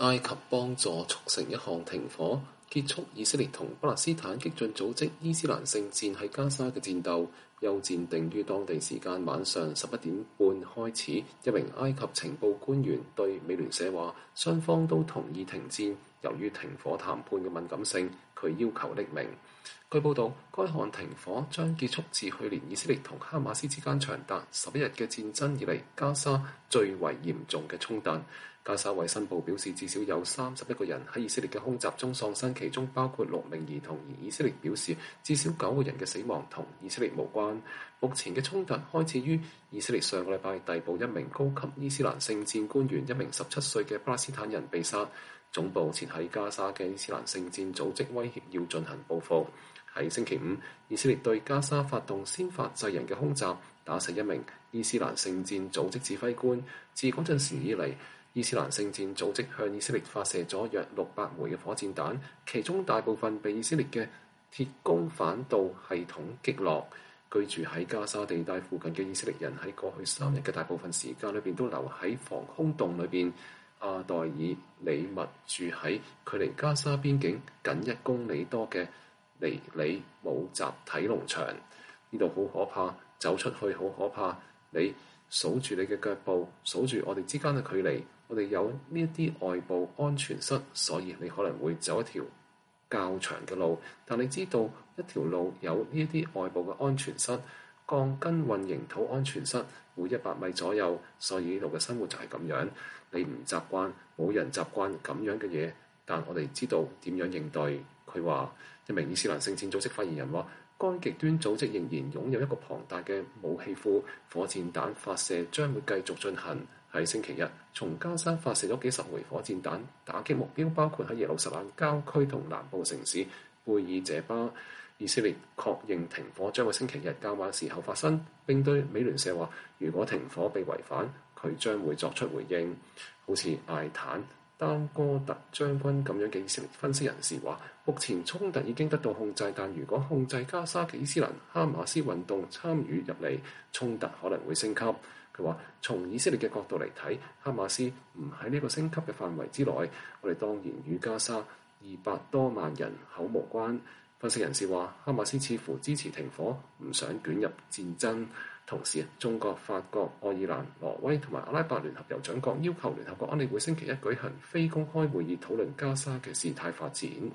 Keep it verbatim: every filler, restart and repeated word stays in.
埃及幫助促成一項停火，結束以色列同巴勒斯坦激進組織伊斯蘭聖戰喺加沙嘅戰鬥。休戰定於當地時間晚上十一點半開始。一名埃及情報官員對美聯社話，雙方都同意停戰。由於停火談判嘅敏感性，佢要求匿名。據報道，該項停火將結束自去年以色列同哈馬斯之間長達十一日嘅戰爭以嚟加沙最為嚴重嘅衝突。加沙衛生部表示，至少有三十一個人喺以色列嘅空襲中喪生，其中包括六名兒童。而以色列表示，至少九個人嘅死亡同以色列無關。目前嘅衝突開始於以色列上個禮拜逮捕一名高級伊斯蘭聖戰官員，一名十七歲嘅巴勒斯坦人被殺。總部設喺加沙嘅伊斯蘭聖戰組織威脅要進行報復。喺星期五，以色列對加沙發動先發制人嘅空襲，打死一名伊斯蘭聖戰組織指揮官。自嗰陣時以嚟，伊斯蘭聖戰組織向以色列發射咗約六百枚嘅火箭彈，其中大部分被以色列嘅鐵穹反導系統擊落。居住喺加沙地帶附近嘅以色列人喺過去三日嘅大部分時間裏邊都留喺防空洞裏邊。阿代爾里密住喺距離加沙邊境僅一公里多嘅尼里姆集體農場。呢度好可怕，走出去好可怕。你數住你嘅腳步，數住我哋之間嘅距離。我哋有呢一啲外部安全室，所以你可能會走一條較長嘅路。但你知道一條路有呢一啲外部嘅安全室，鋼筋混凝土安全室每一百米左右。所以呢度嘅生活就係咁樣。你唔習慣，冇人習慣咁樣嘅嘢，但我哋知道點樣應對。佢話，一名伊斯蘭聖戰組織發言人話，該極端組織仍然擁有一個龐大嘅武器庫，火箭彈發射將會繼續進行。喺星期日，從加沙發射咗幾十枚火箭彈，打擊目標包括喺耶路撒冷郊區同南部城市貝爾謝巴。以色列確認停火將會星期日較晚時候發生，並對美聯社話，如果停火被違反，佢將會作出回應。好似艾坦丹哥特將軍咁樣嘅以色列分析人士話，目前衝突已經得到控制，但如果控制加沙嘅伊斯蘭哈馬斯運動參與入嚟，衝突可能會升級。佢話，從以色列嘅角度嚟睇，哈馬斯唔喺呢個升級嘅範圍之內，我哋當然與加沙二百多萬人口無關。分析人士話，哈馬斯似乎支持停火，唔想捲入戰爭。同時，中國、法國、愛爾蘭、挪威同埋阿拉伯聯合酋長國要求聯合國安理會星期一舉行非公開會議，討論加沙嘅事態發展。